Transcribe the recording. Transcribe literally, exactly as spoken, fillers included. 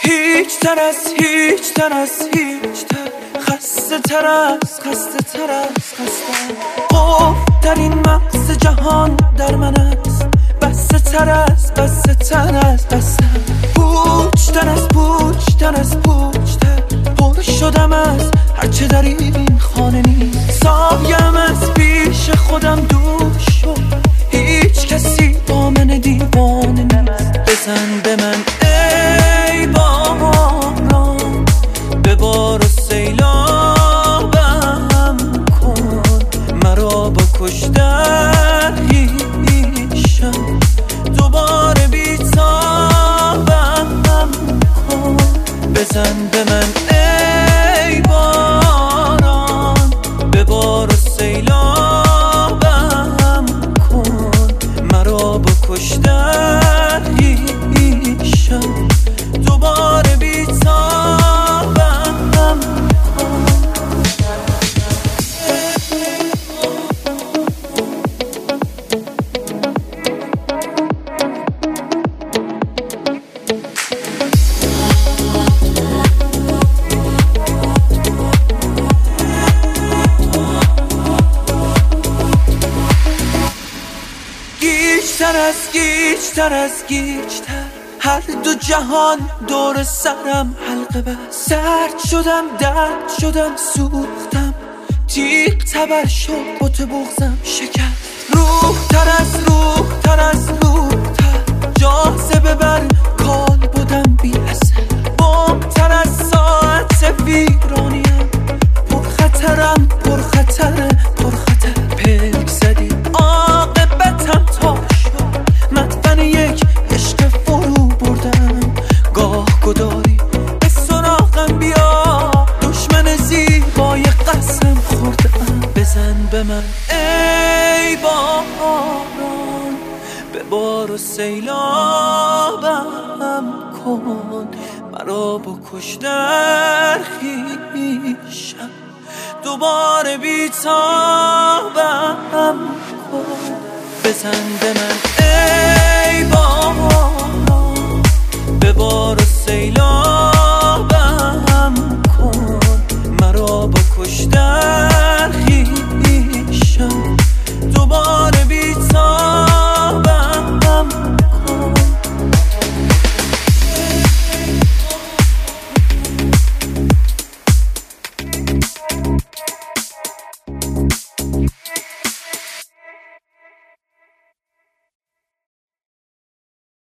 هیچ تر از هیچ تر از هیچ تر، خسته تر از خسته تر از خسته. قفل در این مغز جهان در من است، بسته تر از بسته تر از بسته. پوچ تر از پوچ تر از پوچ تر، پر شدم از هرچه در این خانه نیست. سایم از پیش خودم دور شد، هیچ کسی با من دیوانه نیست. بزن به من ای باران، ببار و سیلابم کن، مرا با کشتن هیشم دوباره بیتابم کن. بزن به من ای باران، ببار و سیلابم کن، مرا با کشتن هیشم دوباره بیتابم کن. گیجتر از گیجتر از گیجتر، هر دو جهان دور سرم حلقه بست. سرد شدم درد شدم سوختم، تیغ تبر شد بت بغزم شکست. روح تر از روح تر از روح تر، جاذبه بر کال بودم بی اثر. بم تر از ساعت ویرانیم، پر خطرم پر خطر پر خطر. پلک زدی عاقبتم تا شد، مدفن یک عشق فرو بردم. گاه گداری به سراغم بیا، دشمن زیبای قسم خوردم. بزن به من ای باران، ببار و سیلابم کن، مرا با کشتن خویشم دوباره بیتابم کن. بزن به من